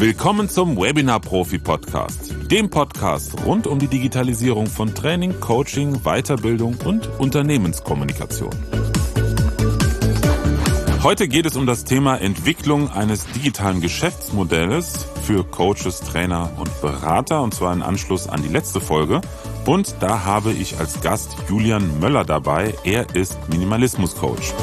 Willkommen zum Webinar-Profi-Podcast, dem Podcast rund um die Digitalisierung von Training, Coaching, Weiterbildung und Unternehmenskommunikation. Heute geht es um das Thema Entwicklung eines digitalen Geschäftsmodells für Coaches, Trainer und Berater, und zwar in Anschluss an die letzte Folge. Und da habe ich als Gast Julian Möller dabei. Er ist Minimalismus-Coach.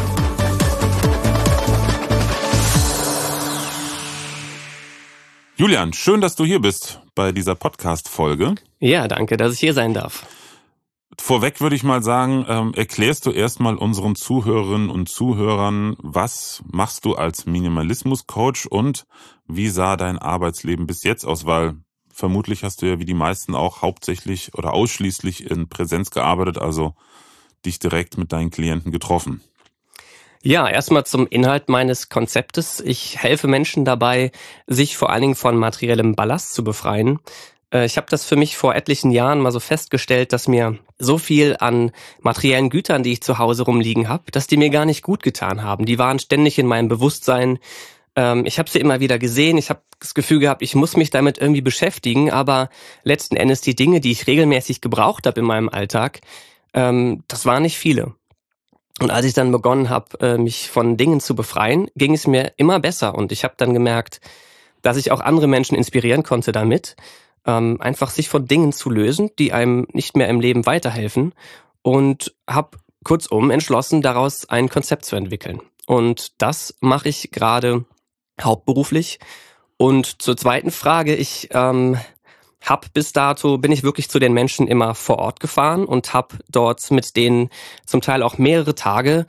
Julian, schön, dass du hier bist bei dieser Podcast-Folge. Ja, danke, dass ich hier sein darf. Vorweg würde ich mal sagen, erklärst du erstmal unseren Zuhörerinnen und Zuhörern, was machst du als Minimalismus-Coach und wie sah dein Arbeitsleben bis jetzt aus? Weil vermutlich hast du ja wie die meisten auch hauptsächlich oder ausschließlich in Präsenz gearbeitet, also dich direkt mit deinen Klienten getroffen. Ja, erstmal zum Inhalt meines Konzeptes. Ich helfe Menschen dabei, sich vor allen Dingen von materiellem Ballast zu befreien. Ich habe das für mich vor etlichen Jahren mal so festgestellt, dass mir so viel an materiellen Gütern, die ich zu Hause rumliegen habe, dass die mir gar nicht gut getan haben. Die waren ständig in meinem Bewusstsein. Ich habe sie immer wieder gesehen. Ich habe das Gefühl gehabt, ich muss mich damit irgendwie beschäftigen. Aber letzten Endes die Dinge, die ich regelmäßig gebraucht habe in meinem Alltag, das waren nicht viele. Und als ich dann begonnen habe, mich von Dingen zu befreien, ging es mir immer besser. Und ich habe dann gemerkt, dass ich auch andere Menschen inspirieren konnte damit, einfach sich von Dingen zu lösen, die einem nicht mehr im Leben weiterhelfen, und habe kurzum entschlossen, daraus ein Konzept zu entwickeln. Und das mache ich gerade hauptberuflich. Und zur zweiten Frage, bin ich wirklich zu den Menschen immer vor Ort gefahren und habe dort mit denen zum Teil auch mehrere Tage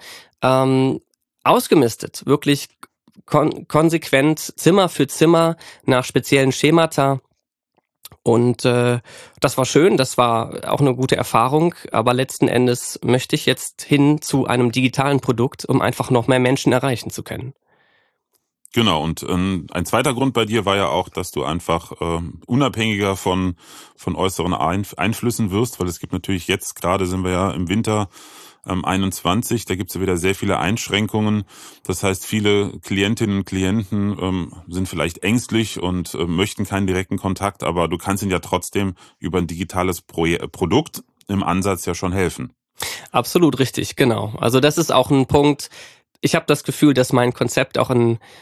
ausgemistet, wirklich konsequent Zimmer für Zimmer nach speziellen Schemata. Und das war schön, das war auch eine gute Erfahrung, aber letzten Endes möchte ich jetzt hin zu einem digitalen Produkt, um einfach noch mehr Menschen erreichen zu können. Genau, und ein zweiter Grund bei dir war ja auch, dass du einfach unabhängiger von äußeren Einflüssen wirst, weil es gibt natürlich jetzt, gerade sind wir ja im Winter 21, da gibt es ja wieder sehr viele Einschränkungen. Das heißt, viele Klientinnen und Klienten sind vielleicht ängstlich und möchten keinen direkten Kontakt, aber du kannst ihnen ja trotzdem über ein digitales Produkt im Ansatz ja schon helfen. Absolut richtig, genau. Also das ist auch ein Punkt. Ich habe das Gefühl, dass mein Konzept auch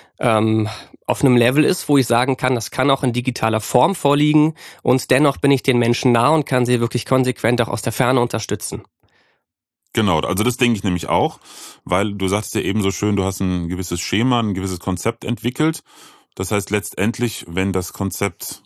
auf einem Level ist, wo ich sagen kann, das kann auch in digitaler Form vorliegen, und dennoch bin ich den Menschen nah und kann sie wirklich konsequent auch aus der Ferne unterstützen. Genau, also das denke ich nämlich auch, weil du sagst ja eben so schön, du hast ein gewisses Schema, ein gewisses Konzept entwickelt. Das heißt letztendlich, wenn das Konzept,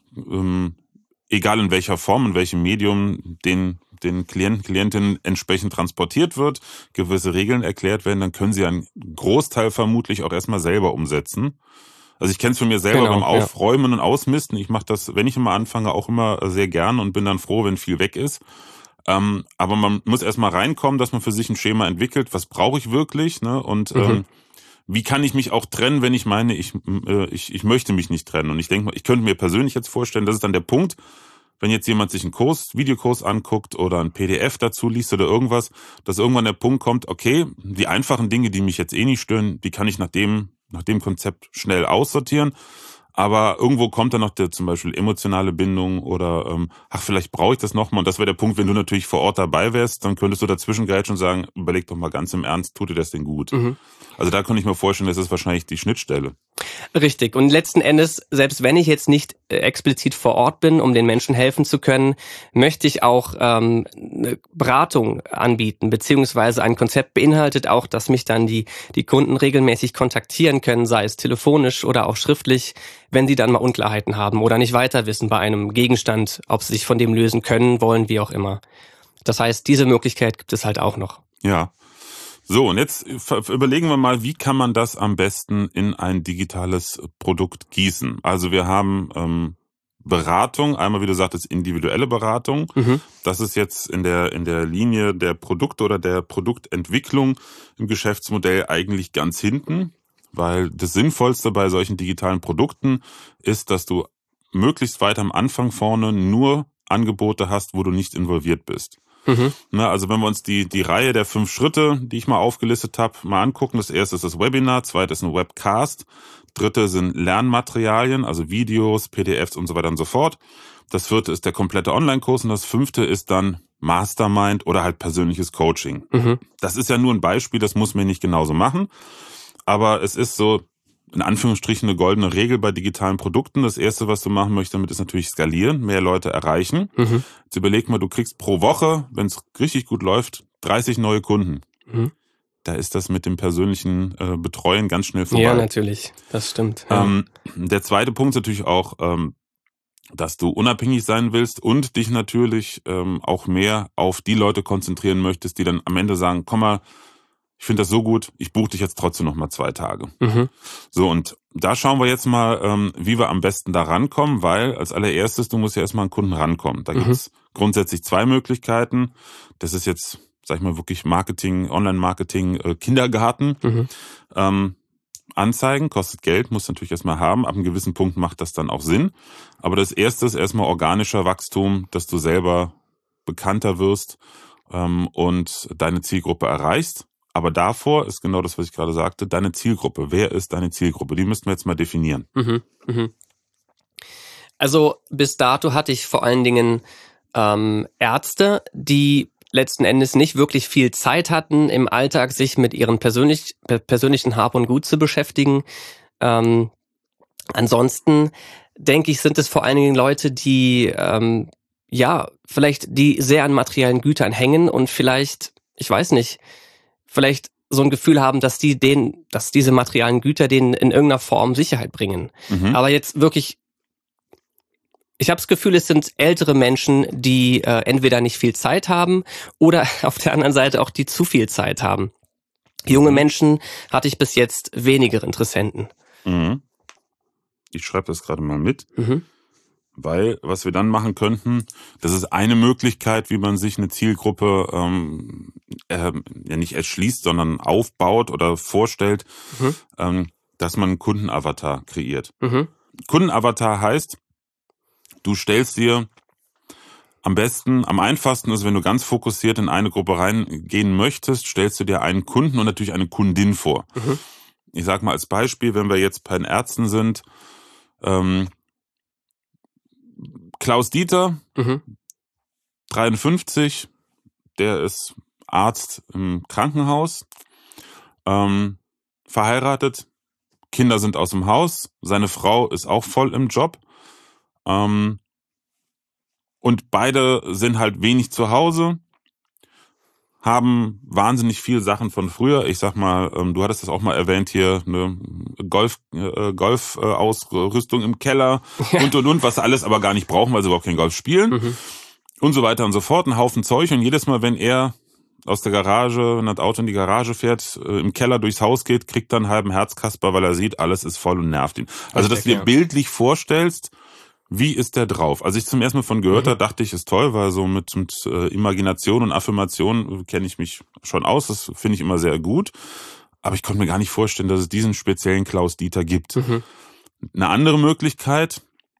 egal in welcher Form, in welchem Medium, den Klienten, Klientinnen entsprechend transportiert wird, gewisse Regeln erklärt werden, dann können sie einen Großteil vermutlich auch erstmal selber umsetzen. Also ich kenne es von mir selber beim Aufräumen und Ausmisten. Ich mache das, wenn ich immer anfange, auch immer sehr gern und bin dann froh, wenn viel weg ist. Aber man muss erstmal reinkommen, dass man für sich ein Schema entwickelt. Was brauche ich wirklich? Ne? Und wie kann ich mich auch trennen, wenn ich meine, ich möchte mich nicht trennen? Und ich denke mal, ich könnte mir persönlich jetzt vorstellen, das ist dann der Punkt, wenn jetzt jemand sich einen Videokurs anguckt oder ein PDF dazu liest oder irgendwas, dass irgendwann der Punkt kommt, okay, die einfachen Dinge, die mich jetzt eh nicht stören, die kann ich nach dem Konzept schnell aussortieren. Aber irgendwo kommt dann noch zum Beispiel emotionale Bindung oder vielleicht brauche ich das nochmal. Und das wäre der Punkt, wenn du natürlich vor Ort dabei wärst, dann könntest du dazwischen grätschen und sagen, überleg doch mal ganz im Ernst, tut dir das denn gut? Mhm. Also da kann ich mir vorstellen, das ist wahrscheinlich die Schnittstelle. Richtig. Und letzten Endes, selbst wenn ich jetzt nicht explizit vor Ort bin, um den Menschen helfen zu können, möchte ich auch eine Beratung anbieten, beziehungsweise ein Konzept beinhaltet auch, dass mich dann die Kunden regelmäßig kontaktieren können, sei es telefonisch oder auch schriftlich, wenn sie dann mal Unklarheiten haben oder nicht weiter wissen bei einem Gegenstand, ob sie sich von dem lösen können, wollen, wie auch immer. Das heißt, diese Möglichkeit gibt es halt auch noch. Ja. So, und jetzt überlegen wir mal, wie kann man das am besten in ein digitales Produkt gießen? Also wir haben Beratung, einmal wie du sagtest, individuelle Beratung. Mhm. Das ist jetzt in der Linie der Produkte oder der Produktentwicklung im Geschäftsmodell eigentlich ganz hinten, weil das Sinnvollste bei solchen digitalen Produkten ist, dass du möglichst weit am Anfang vorne nur Angebote hast, wo du nicht involviert bist. Mhm. Na, also wenn wir uns die Reihe der 5 Schritte, die ich mal aufgelistet habe, mal angucken. Das erste ist das Webinar, zweites ist ein Webcast, dritte sind Lernmaterialien, also Videos, PDFs und so weiter und so fort. Das vierte ist der komplette Online-Kurs und das fünfte ist dann Mastermind oder halt persönliches Coaching. Das ist ja nur ein Beispiel, das muss man nicht genauso machen, aber es ist so, in Anführungsstrichen, eine goldene Regel bei digitalen Produkten. Das Erste, was du machen möchtest damit, ist natürlich skalieren, mehr Leute erreichen. Jetzt überleg mal, du kriegst pro Woche, wenn es richtig gut läuft, 30 neue Kunden. Da ist das mit dem persönlichen Betreuen ganz schnell vorbei. Ja, natürlich, das stimmt. Ja. Der zweite Punkt ist natürlich auch, dass du unabhängig sein willst und dich natürlich auch mehr auf die Leute konzentrieren möchtest, die dann am Ende sagen, komm mal, ich finde das so gut, ich buche dich jetzt trotzdem noch mal 2 Tage. So, und da schauen wir jetzt mal, wie wir am besten da rankommen, weil als allererstes, du musst ja erstmal an Kunden rankommen. Da gibt es grundsätzlich 2 Möglichkeiten. Das ist jetzt, sag ich mal, wirklich Marketing, Online-Marketing, Kindergarten. Anzeigen, kostet Geld, muss natürlich erstmal haben. Ab einem gewissen Punkt macht das dann auch Sinn. Aber das erste ist erstmal organischer Wachstum, dass du selber bekannter wirst und deine Zielgruppe erreichst. Aber davor ist genau das, was ich gerade sagte, deine Zielgruppe. Wer ist deine Zielgruppe? Die müssten wir jetzt mal definieren. Also bis dato hatte ich vor allen Dingen Ärzte, die letzten Endes nicht wirklich viel Zeit hatten, im Alltag sich mit ihren persönlichen Hab und Gut zu beschäftigen. Ansonsten denke ich, sind es vor allen Dingen Leute, die vielleicht die sehr an materiellen Gütern hängen und vielleicht, ich weiß nicht, vielleicht so ein Gefühl haben, dass diese materiellen Güter denen in irgendeiner Form Sicherheit bringen. Aber jetzt wirklich, ich habe das Gefühl, es sind ältere Menschen, die entweder nicht viel Zeit haben oder auf der anderen Seite auch die zu viel Zeit haben. Junge Menschen hatte ich bis jetzt weniger Interessenten. Ich schreibe das gerade mal mit. Weil, was wir dann machen könnten, das ist eine Möglichkeit, wie man sich eine Zielgruppe ja nicht erschließt, sondern aufbaut oder vorstellt, dass man einen Kundenavatar kreiert. Kundenavatar heißt, du stellst dir am einfachsten ist, wenn du ganz fokussiert in eine Gruppe reingehen möchtest, stellst du dir einen Kunden und natürlich eine Kundin vor. Ich sag mal als Beispiel, wenn wir jetzt bei den Ärzten sind, Klaus Dieter, 53, der ist Arzt im Krankenhaus, verheiratet, Kinder sind aus dem Haus, seine Frau ist auch voll im Job und beide sind halt wenig zu Hause, haben wahnsinnig viel Sachen von früher. Ich sag mal, du hattest das auch mal erwähnt hier, eine Golf-Ausrüstung im Keller und, was sie alles aber gar nicht brauchen, weil sie überhaupt kein Golf spielen und so weiter und so fort. Ein Haufen Zeug und jedes Mal, wenn er aus der Garage, wenn das Auto in die Garage fährt, im Keller durchs Haus geht, kriegt er einen halben Herzkasper, weil er sieht, alles ist voll und nervt ihn. Also, dass du dir bildlich vorstellst, wie ist der drauf? Als ich zum ersten Mal von gehört habe, dachte ich, ist toll, weil so mit Imagination und Affirmation kenne ich mich schon aus. Das finde ich immer sehr gut. Aber ich konnte mir gar nicht vorstellen, dass es diesen speziellen Klaus Dieter gibt. Eine andere Möglichkeit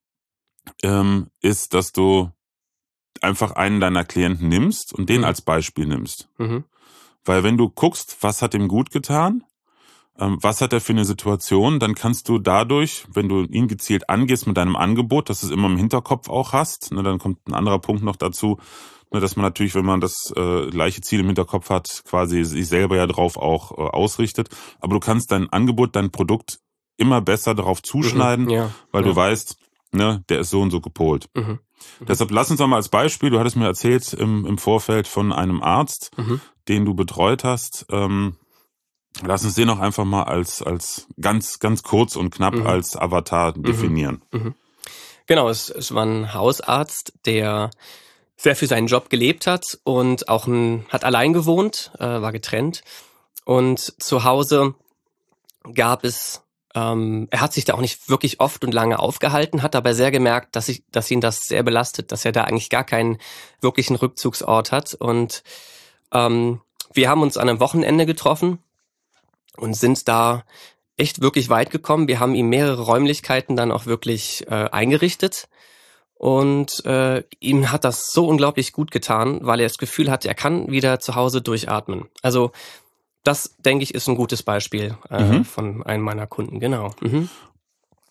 ist, dass du einfach einen deiner Klienten nimmst und den als Beispiel nimmst. Weil wenn du guckst, was hat ihm gut getan, was hat er für eine Situation, dann kannst du dadurch, wenn du ihn gezielt angehst mit deinem Angebot, dass du es immer im Hinterkopf auch hast, ne, dann kommt ein anderer Punkt noch dazu, ne, dass man natürlich, wenn man das gleiche Ziel im Hinterkopf hat, quasi sich selber ja drauf auch ausrichtet. Aber du kannst dein Angebot, dein Produkt immer besser darauf zuschneiden, weil du weißt, ne, der ist so und so gepolt. Deshalb lass uns doch mal als Beispiel, du hattest mir erzählt im Vorfeld von einem Arzt, den du betreut hast, lass uns den auch einfach mal als ganz, ganz kurz und knapp als Avatar definieren. Genau, es war ein Hausarzt, der sehr für seinen Job gelebt hat und auch hat allein gewohnt, war getrennt. Und zu Hause gab es, er hat sich da auch nicht wirklich oft und lange aufgehalten, hat aber sehr gemerkt, dass ihn das sehr belastet, dass er da eigentlich gar keinen wirklichen Rückzugsort hat. Und wir haben uns an einem Wochenende getroffen und sind da echt wirklich weit gekommen. Wir haben ihm mehrere Räumlichkeiten dann auch wirklich eingerichtet. Und ihm hat das so unglaublich gut getan, weil er das Gefühl hatte, er kann wieder zu Hause durchatmen. Also das, denke ich, ist ein gutes Beispiel von einem meiner Kunden, genau.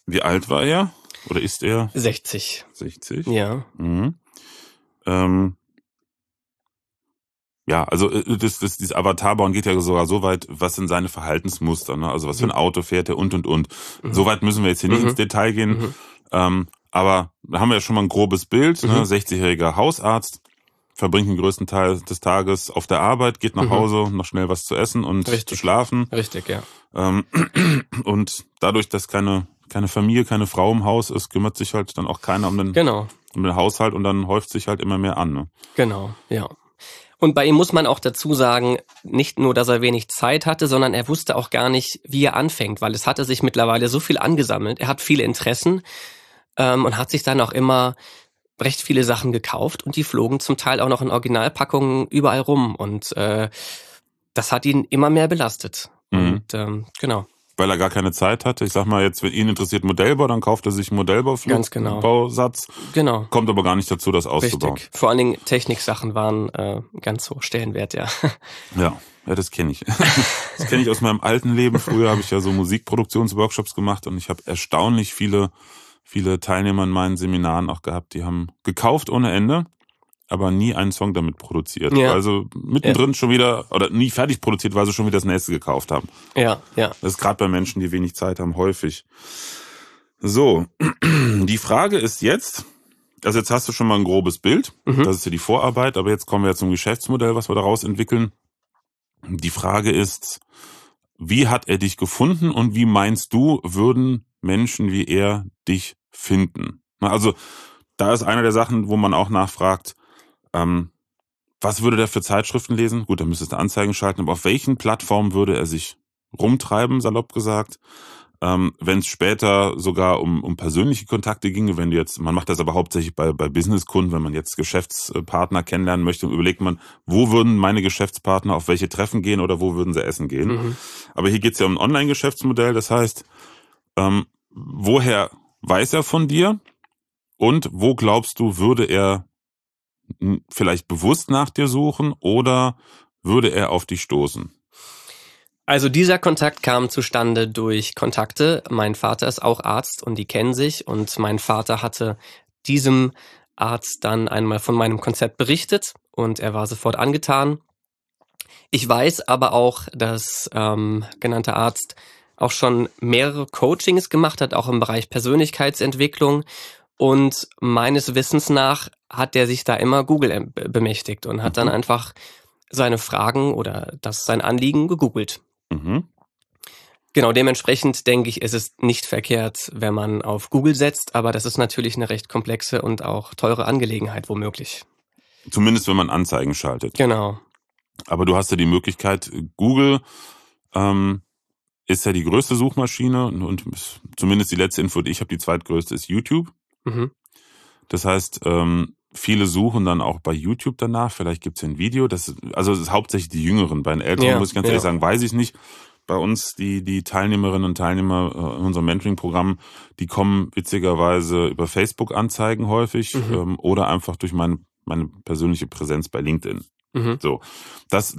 Wie alt war er? Oder ist er? 60. 60? Ja. Mhm. Ja, also dieses Avatarbauen geht ja sogar so weit, was sind seine Verhaltensmuster, ne? Also was für ein Auto fährt er und. Mhm. So weit müssen wir jetzt hier nicht ins Detail gehen. Aber da haben wir ja schon mal ein grobes Bild, ne? 60-jähriger Hausarzt, verbringt den größten Teil des Tages auf der Arbeit, geht nach Hause, um noch schnell was zu essen und zu schlafen. Richtig, ja. Und dadurch, dass keine Familie, keine Frau im Haus ist, kümmert sich halt dann auch keiner um den Haushalt und dann häuft sich halt immer mehr an, ne? Genau, ja. Und bei ihm muss man auch dazu sagen, nicht nur, dass er wenig Zeit hatte, sondern er wusste auch gar nicht, wie er anfängt, weil es hatte sich mittlerweile so viel angesammelt. Er hat viele Interessen und hat sich dann auch immer recht viele Sachen gekauft und die flogen zum Teil auch noch in Originalpackungen überall rum und das hat ihn immer mehr belastet. Und genau. Weil er gar keine Zeit hatte. Ich sag mal jetzt, wenn ihn interessiert Modellbau, dann kauft er sich einen Modellbausatz. Genau. Kommt aber gar nicht dazu, das auszubauen. Richtig. Vor allen Dingen Techniksachen waren ganz hoch Stellenwert, ja. Ja, das kenne ich. Das kenne ich aus meinem alten Leben. Früher habe ich ja so Musikproduktionsworkshops gemacht und ich habe erstaunlich viele Teilnehmer in meinen Seminaren auch gehabt, die haben gekauft ohne Ende, aber nie einen Song damit produziert. Ja. Also mittendrin schon wieder, oder nie fertig produziert, weil sie schon wieder das nächste gekauft haben. Ja. Das ist gerade bei Menschen, die wenig Zeit haben, häufig. So, die Frage ist jetzt, also jetzt hast du schon mal ein grobes Bild, das ist ja die Vorarbeit, aber jetzt kommen wir zum Geschäftsmodell, was wir daraus entwickeln. Die Frage ist, wie hat er dich gefunden und wie meinst du, würden Menschen wie er dich finden? Also da ist eine der Sachen, wo man auch nachfragt, was würde der für Zeitschriften lesen? Gut, dann müsstest du Anzeigen schalten, aber auf welchen Plattformen würde er sich rumtreiben, salopp gesagt? Wenn es später sogar um persönliche Kontakte ginge, wenn du jetzt, man macht das aber hauptsächlich bei Businesskunden, wenn man jetzt Geschäftspartner kennenlernen möchte, überlegt man, wo würden meine Geschäftspartner auf welche Treffen gehen oder wo würden sie essen gehen? Aber hier geht es ja um ein Online-Geschäftsmodell, das heißt, woher weiß er von dir und wo glaubst du, würde er vielleicht bewusst nach dir suchen oder würde er auf dich stoßen? Also dieser Kontakt kam zustande durch Kontakte. Mein Vater ist auch Arzt und die kennen sich und mein Vater hatte diesem Arzt dann einmal von meinem Konzept berichtet und er war sofort angetan. Ich weiß aber auch, dass genannter Arzt auch schon mehrere Coachings gemacht hat, auch im Bereich Persönlichkeitsentwicklung. Und meines Wissens nach hat er sich da immer Google bemächtigt und hat dann einfach seine Fragen oder sein Anliegen gegoogelt. Genau, dementsprechend denke ich, ist es nicht verkehrt, wenn man auf Google setzt, aber das ist natürlich eine recht komplexe und auch teure Angelegenheit womöglich. Zumindest, wenn man Anzeigen schaltet. Genau. Aber du hast ja die Möglichkeit, Google ist ja die größte Suchmaschine und zumindest die letzte Info, die ich habe, die zweitgrößte ist YouTube. Das heißt, viele suchen dann auch bei YouTube danach, vielleicht gibt es ein Video, das ist hauptsächlich die Jüngeren, bei den Älteren muss ich ganz ehrlich sagen, weiß ich nicht. Bei uns, die Teilnehmerinnen und Teilnehmer in unserem Mentoring-Programm, die kommen witzigerweise über Facebook-Anzeigen häufig oder einfach durch meine persönliche Präsenz bei LinkedIn. So, das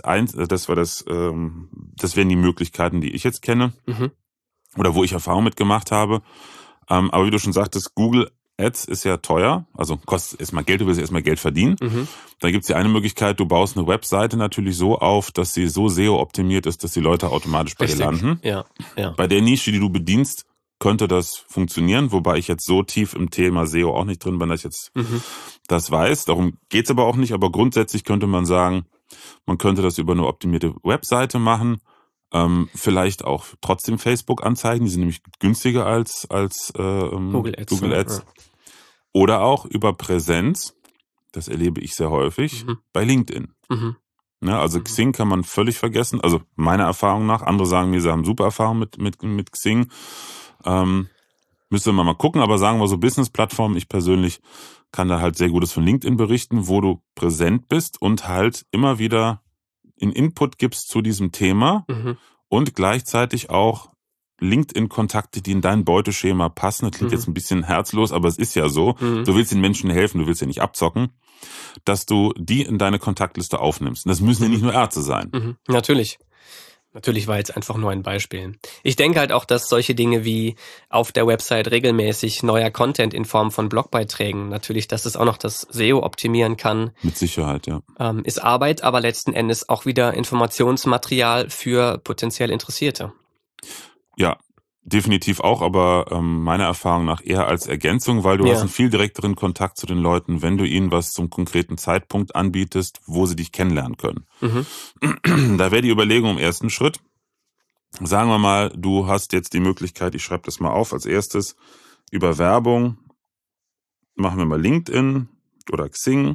wären die Möglichkeiten, die ich jetzt kenne oder wo ich Erfahrung mit gemacht habe. Aber wie du schon sagtest, Google Ads ist ja teuer, also kostet erstmal Geld, du willst erstmal Geld verdienen. Da gibt es ja eine Möglichkeit, du baust eine Webseite natürlich so auf, dass sie so SEO-optimiert ist, dass die Leute automatisch bei dir landen. Ja. Bei der Nische, die du bedienst, könnte das funktionieren, wobei ich jetzt so tief im Thema SEO auch nicht drin bin, dass ich jetzt das weiß. Darum geht's aber auch nicht, aber grundsätzlich könnte man sagen, man könnte das über eine optimierte Webseite machen. Vielleicht auch trotzdem Facebook-Anzeigen, die sind nämlich günstiger als Google Ads. Ja. Oder auch über Präsenz, das erlebe ich sehr häufig, bei LinkedIn. Ne, also Xing kann man völlig vergessen, also meiner Erfahrung nach. Andere sagen mir, sie haben super Erfahrung mit Xing. Müsste man mal gucken, aber sagen wir so Business-Plattformen, ich persönlich kann da halt sehr Gutes von LinkedIn berichten, wo du präsent bist und halt immer wieder einen Input gibst zu diesem Thema und gleichzeitig auch LinkedIn-Kontakte, die in dein Beuteschema passen. Das klingt jetzt ein bisschen herzlos, aber es ist ja so. Du willst den Menschen helfen, du willst ja nicht abzocken, dass du die in deine Kontaktliste aufnimmst. Und das müssen ja nicht nur Ärzte sein. Natürlich. Natürlich war jetzt einfach nur ein Beispiel. Ich denke halt auch, dass solche Dinge wie auf der Website regelmäßig neuer Content in Form von Blogbeiträgen, natürlich, dass es auch noch das SEO optimieren kann. Mit Sicherheit, ja. Ist Arbeit, aber letzten Endes auch wieder Informationsmaterial für potenziell Interessierte. Ja, definitiv auch, aber meiner Erfahrung nach eher als Ergänzung, weil du hast einen viel direkteren Kontakt zu den Leuten, wenn du ihnen was zum konkreten Zeitpunkt anbietest, wo sie dich kennenlernen können. Da wäre die Überlegung im ersten Schritt, sagen wir mal, du hast jetzt die Möglichkeit, ich schreibe das mal auf als erstes, über Werbung, machen wir mal LinkedIn oder Xing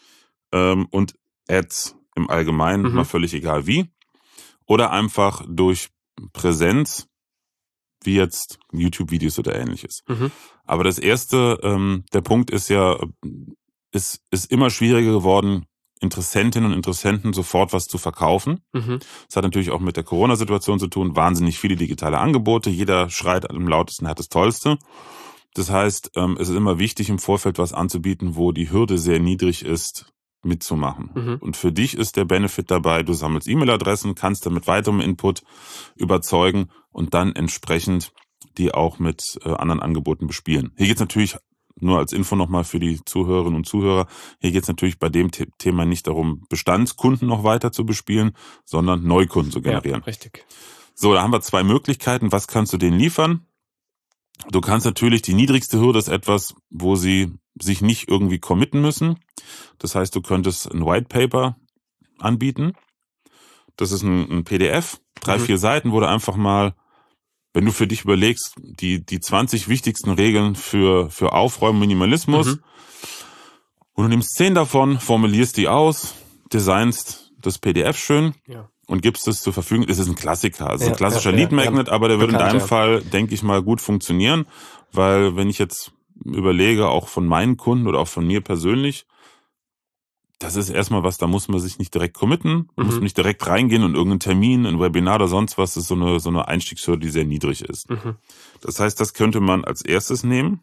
und Ads im Allgemeinen, mal völlig egal wie, oder einfach durch Präsenz, wie jetzt YouTube-Videos oder ähnliches. Aber das erste, der Punkt ist ja, ist immer schwieriger geworden, Interessentinnen und Interessenten sofort was zu verkaufen. Das hat natürlich auch mit der Corona-Situation zu tun. Wahnsinnig viele digitale Angebote. Jeder schreit am lautesten, er hat das Tollste. Das heißt, es ist immer wichtig, im Vorfeld was anzubieten, wo die Hürde sehr niedrig ist, mitzumachen. Und für dich ist der Benefit dabei, du sammelst E-Mail-Adressen, kannst dann mit weiterem Input überzeugen und dann entsprechend die auch mit anderen Angeboten bespielen. Hier geht es natürlich, nur als Info nochmal für die Zuhörerinnen und Zuhörer, hier geht es natürlich bei dem Thema nicht darum, Bestandskunden noch weiter zu bespielen, sondern Neukunden zu generieren. Ja, richtig. So, da haben wir zwei Möglichkeiten. Was kannst du denen liefern? Du kannst natürlich, die niedrigste Hürde ist etwas, wo sie sich nicht irgendwie committen müssen. Das heißt, du könntest ein White Paper anbieten. Das ist ein PDF, 3-4 Seiten, wo du einfach mal, wenn du für dich überlegst, die 20 wichtigsten Regeln für Aufräumen, Minimalismus, und du nimmst 10 davon, formulierst die aus, designst das PDF schön und gibst es zur Verfügung. Das ist ein Klassiker, also ein klassischer Lead Magnet, aber der würde in deinem Fall, denke ich mal, gut funktionieren, weil wenn ich jetzt überlege, auch von meinen Kunden oder auch von mir persönlich, das ist erstmal was, da muss man sich nicht direkt committen, muss man nicht direkt reingehen und irgendeinen Termin, ein Webinar oder sonst was, das ist so eine Einstiegshürde, die sehr niedrig ist. Das heißt, das könnte man als erstes nehmen.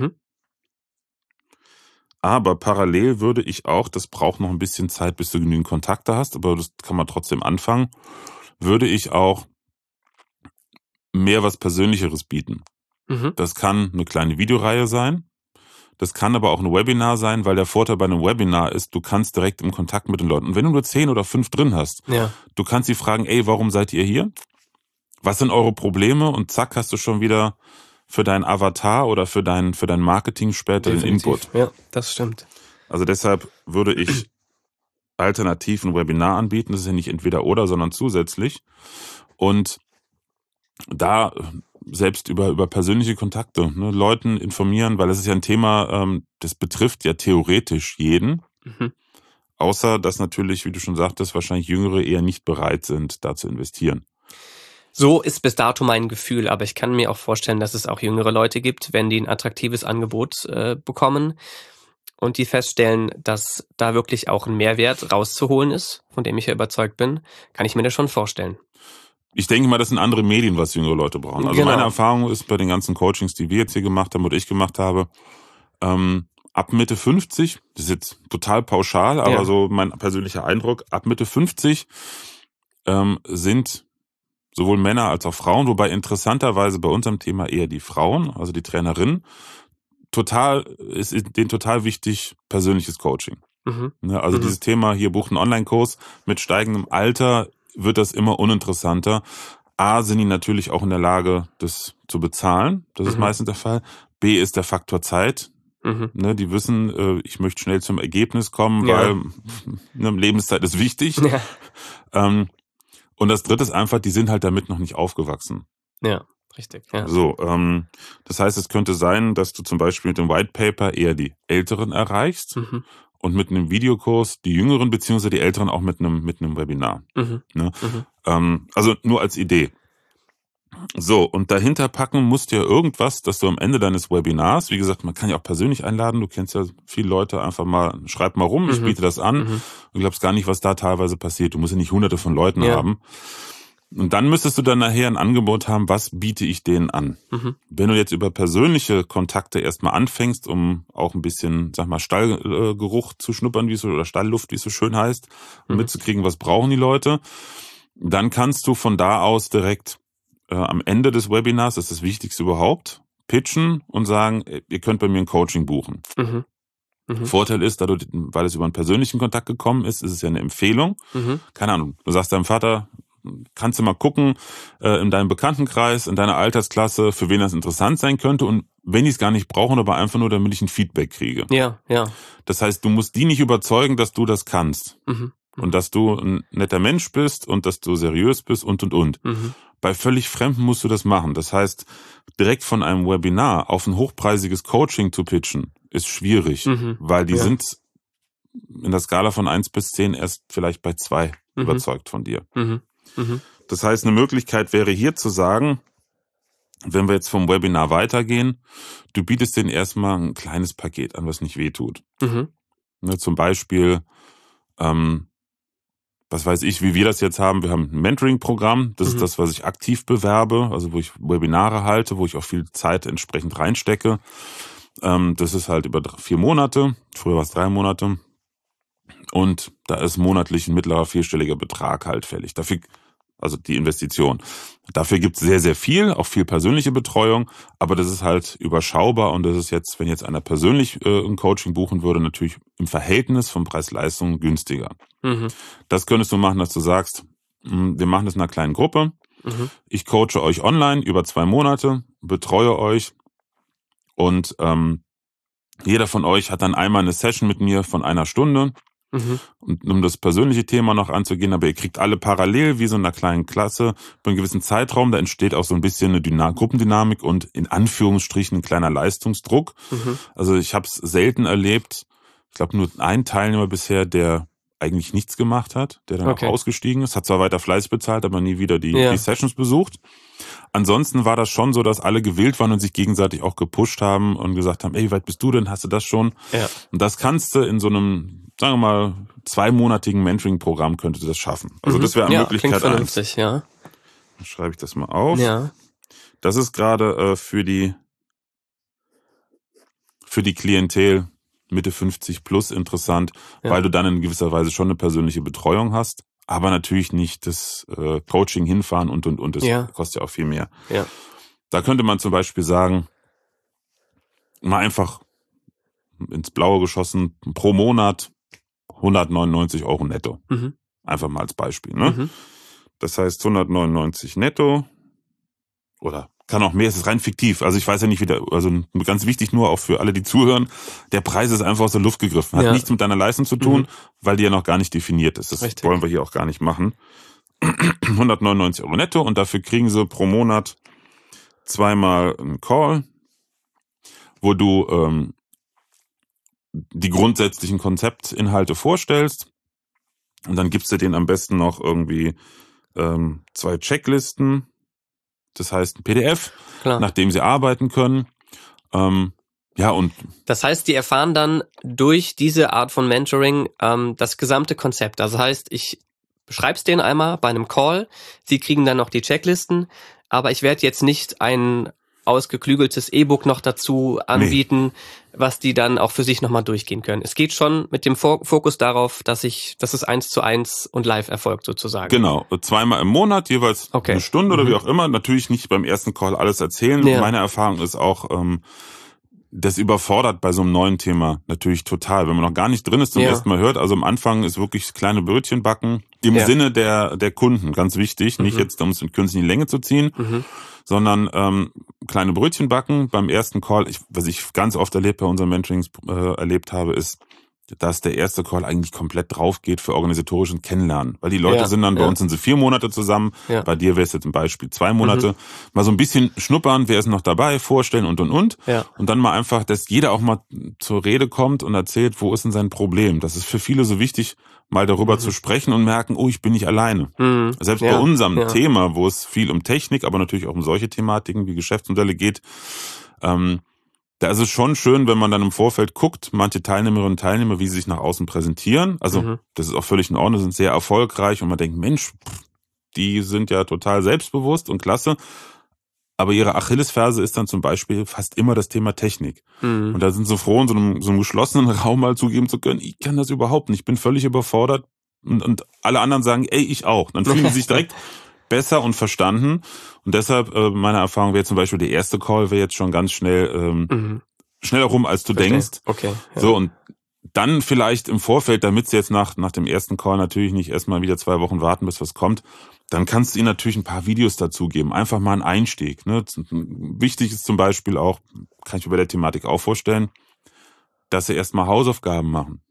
Aber parallel würde ich auch, das braucht noch ein bisschen Zeit, bis du genügend Kontakte hast, aber das kann man trotzdem anfangen, würde ich auch mehr was Persönlicheres bieten. Das kann eine kleine Videoreihe sein. Das kann aber auch ein Webinar sein, weil der Vorteil bei einem Webinar ist, du kannst direkt im Kontakt mit den Leuten. Und wenn du nur 10 oder 5 drin hast, du kannst sie fragen, ey, warum seid ihr hier? Was sind eure Probleme? Und zack, hast du schon wieder für deinen Avatar oder für dein Marketing später den Input. Ja, das stimmt. Also deshalb würde ich alternativ ein Webinar anbieten. Das ist ja nicht entweder oder, sondern zusätzlich. Und da selbst über persönliche Kontakte, ne, Leuten informieren, weil das ist ja ein Thema, das betrifft ja theoretisch jeden. Außer, dass natürlich, wie du schon sagtest, wahrscheinlich Jüngere eher nicht bereit sind, da zu investieren. So ist bis dato mein Gefühl, aber ich kann mir auch vorstellen, dass es auch jüngere Leute gibt, wenn die ein attraktives Angebot bekommen und die feststellen, dass da wirklich auch ein Mehrwert rauszuholen ist, von dem ich ja überzeugt bin, kann ich mir das schon vorstellen. Ich denke mal, das sind andere Medien, was jüngere Leute brauchen. Also meine Erfahrung ist bei den ganzen Coachings, die wir jetzt hier gemacht haben oder ich gemacht habe, ab Mitte 50, das ist jetzt total pauschal, aber so mein persönlicher Eindruck, ab Mitte 50 sind sowohl Männer als auch Frauen, wobei interessanterweise bei unserem Thema eher die Frauen, also die Trainerinnen, ist denen total wichtig persönliches Coaching. Also dieses Thema, hier bucht einen Online-Kurs, mit steigendem Alter wird das immer uninteressanter. A, sind die natürlich auch in der Lage, das zu bezahlen. Das ist meistens der Fall. B, ist der Faktor Zeit. Ne, die wissen, ich möchte schnell zum Ergebnis kommen, weil Lebenszeit ist wichtig. Und das Dritte ist einfach, die sind halt damit noch nicht aufgewachsen. Ja, richtig. Ja. So, das heißt, es könnte sein, dass du zum Beispiel mit dem White Paper eher die Älteren erreichst und mit einem Videokurs die Jüngeren beziehungsweise die Älteren auch mit einem Webinar. Ne? Also nur als Idee. So, und dahinter packen musst du ja irgendwas, dass du am Ende deines Webinars, wie gesagt, man kann ja auch persönlich einladen, du kennst ja viele Leute, einfach mal, schreib mal rum, ich biete das an. Du glaubst gar nicht, was da teilweise passiert. Du musst ja nicht hunderte von Leuten haben. Und dann müsstest du dann nachher ein Angebot haben, was biete ich denen an? Wenn du jetzt über persönliche Kontakte erstmal anfängst, um auch ein bisschen, sag mal, Stallgeruch zu schnuppern, oder Stallluft, wie es so schön heißt, um mitzukriegen, was brauchen die Leute, Dann kannst du von da aus direkt am Ende des Webinars, das ist das Wichtigste überhaupt, pitchen und sagen, ihr könnt bei mir ein Coaching buchen. Mhm. Mhm. Vorteil ist, weil es über einen persönlichen Kontakt gekommen ist es ja eine Empfehlung. Mhm. Keine Ahnung, du sagst deinem Vater, kannst du mal gucken in deinem Bekanntenkreis, in deiner Altersklasse, für wen das interessant sein könnte und wenn die es gar nicht brauchen, aber einfach nur, damit ich ein Feedback kriege. Ja. Das heißt, du musst die nicht überzeugen, dass du das kannst. Mhm. Und dass du ein netter Mensch bist und dass du seriös bist und. Mhm. Bei völlig Fremden musst du das machen. Das heißt, direkt von einem Webinar auf ein hochpreisiges Coaching zu pitchen, ist schwierig, weil die sind in der Skala von 1 bis 10 erst vielleicht bei 2 überzeugt von dir. Das heißt, eine Möglichkeit wäre hier zu sagen, wenn wir jetzt vom Webinar weitergehen, du bietest denen erstmal ein kleines Paket an, was nicht wehtut. Ne, zum Beispiel, was weiß ich, wie wir das jetzt haben. Wir haben ein Mentoring-Programm. Das ist das, was ich aktiv bewerbe, also wo ich Webinare halte, wo ich auch viel Zeit entsprechend reinstecke. Das ist halt über 4 Monate. Früher war es 3 Monate. Und da ist monatlich ein mittlerer 4-stelliger Betrag halt fällig. Dafür, also die Investition. Dafür gibt's sehr, sehr viel, auch viel persönliche Betreuung, aber das ist halt überschaubar und das ist jetzt, wenn jetzt einer persönlich ein Coaching buchen würde, natürlich im Verhältnis von Preis-Leistung günstiger. Das könntest du machen, dass du sagst, wir machen das in einer kleinen Gruppe, ich coache euch online über 2 Monate, betreue euch und jeder von euch hat dann einmal eine Session mit mir von 1 Stunde. Und um das persönliche Thema noch anzugehen, aber ihr kriegt alle parallel wie so in einer kleinen Klasse bei einem gewissen Zeitraum, da entsteht auch so ein bisschen eine Gruppendynamik und in Anführungsstrichen ein kleiner Leistungsdruck. Also ich habe es selten erlebt, ich glaube nur ein Teilnehmer bisher, der eigentlich nichts gemacht hat, der dann auch ausgestiegen ist, hat zwar weiter fleißig bezahlt, aber nie wieder die Sessions besucht. Ansonsten war das schon so, dass alle gewillt waren und sich gegenseitig auch gepusht haben und gesagt haben, ey, wie weit bist du denn, hast du das schon? Ja. Und das kannst du in so einem, sagen wir mal, 2-monatigen Mentoring-Programm könntest du das schaffen. Also das wäre eine Möglichkeit. Klingt vernünftig, ja. Dann schreibe ich das mal auf. Ja. Das ist gerade für die Klientel Mitte 50 plus interessant, weil du dann in gewisser Weise schon eine persönliche Betreuung hast, aber natürlich nicht das Coaching hinfahren und. Das kostet ja auch viel mehr. Ja. Da könnte man zum Beispiel sagen, mal einfach ins Blaue geschossen, pro Monat 199 € netto. Einfach mal als Beispiel. Ne? Das heißt 199 netto oder kann auch mehr, es ist rein fiktiv. Also ich weiß ja nicht, also ganz wichtig nur auch für alle, die zuhören, der Preis ist einfach aus der Luft gegriffen. Hat nichts mit deiner Leistung zu tun, weil die ja noch gar nicht definiert ist. Das wollen wir hier auch gar nicht machen. 199 € netto und dafür kriegen sie pro Monat 2-mal einen Call, wo du die grundsätzlichen Konzeptinhalte vorstellst und dann gibst du denen am besten noch irgendwie 2 Checklisten. Das heißt ein PDF, nach dem sie arbeiten können. Und das heißt, die erfahren dann durch diese Art von Mentoring das gesamte Konzept. Das heißt, ich beschreibe es denen einmal bei einem Call. Sie kriegen dann noch die Checklisten, aber ich werde jetzt nicht ein ausgeklügeltes E-Book noch dazu anbieten, was die dann auch für sich nochmal durchgehen können. Es geht schon mit dem Fokus darauf, dass es 1:1 und live erfolgt sozusagen. Genau, 2-mal im Monat, jeweils eine Stunde oder wie auch immer. Natürlich nicht beim ersten Call alles erzählen. Ja. Meine Erfahrung ist auch, das überfordert bei so einem neuen Thema natürlich total. Wenn man noch gar nicht drin ist, zum ersten Mal hört, also am Anfang ist wirklich kleine Brötchen backen, im Sinne der Kunden, ganz wichtig, nicht jetzt, um es in künstliche Länge zu ziehen, sondern kleine Brötchen backen. Beim ersten Call, was ich ganz oft bei unseren Mentorings erlebt habe, ist, dass der erste Call eigentlich komplett drauf geht für organisatorisches Kennenlernen. Weil die Leute sind dann, bei uns sind sie 4 Monate zusammen, bei dir wäre es jetzt zum Beispiel 2 Monate. Mal so ein bisschen schnuppern, wer ist noch dabei, vorstellen und. Ja. Und dann mal einfach, dass jeder auch mal zur Rede kommt und erzählt, wo ist denn sein Problem. Das ist für viele so wichtig, mal darüber zu sprechen und merken, oh, ich bin nicht alleine. Selbst bei unserem Thema, wo es viel um Technik, aber natürlich auch um solche Thematiken wie Geschäftsmodelle geht, da ist es schon schön, wenn man dann im Vorfeld guckt, manche Teilnehmerinnen und Teilnehmer, wie sie sich nach außen präsentieren. Also das ist auch völlig in Ordnung, sind sehr erfolgreich und man denkt, Mensch, die sind ja total selbstbewusst und klasse. Aber ihre Achillesferse ist dann zum Beispiel fast immer das Thema Technik. Und da sind sie froh, in so einem geschlossenen Raum mal zugeben zu können, ich kann das überhaupt nicht, ich bin völlig überfordert, Und alle anderen sagen, ey, ich auch. Dann fühlen die sich direkt besser und verstanden. Und deshalb, meine Erfahrung wäre zum Beispiel, der erste Call wäre jetzt schon ganz schnell schneller rum, als du denkst. Okay. Ja. So, und dann vielleicht im Vorfeld, damit sie jetzt nach dem ersten Call natürlich nicht erstmal wieder 2 Wochen warten, bis was kommt, dann kannst du ihnen natürlich ein paar Videos dazugeben. Einfach mal einen Einstieg. Ne? Wichtig ist zum Beispiel auch, kann ich mir bei der Thematik auch vorstellen, dass sie erstmal Hausaufgaben machen.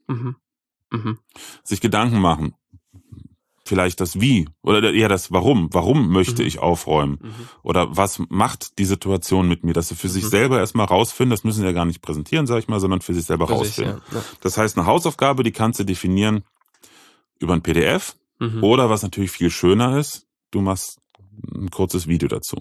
Sich Gedanken machen. Vielleicht das Wie oder eher das Warum. Warum möchte ich aufräumen? Oder was macht die Situation mit mir? Dass sie für sich selber erstmal rausfinden, das müssen sie ja gar nicht präsentieren, sag ich mal, sondern für sich selber rausfinden. Ja. Das heißt, eine Hausaufgabe, die kannst du definieren über ein PDF oder was natürlich viel schöner ist, du machst ein kurzes Video dazu.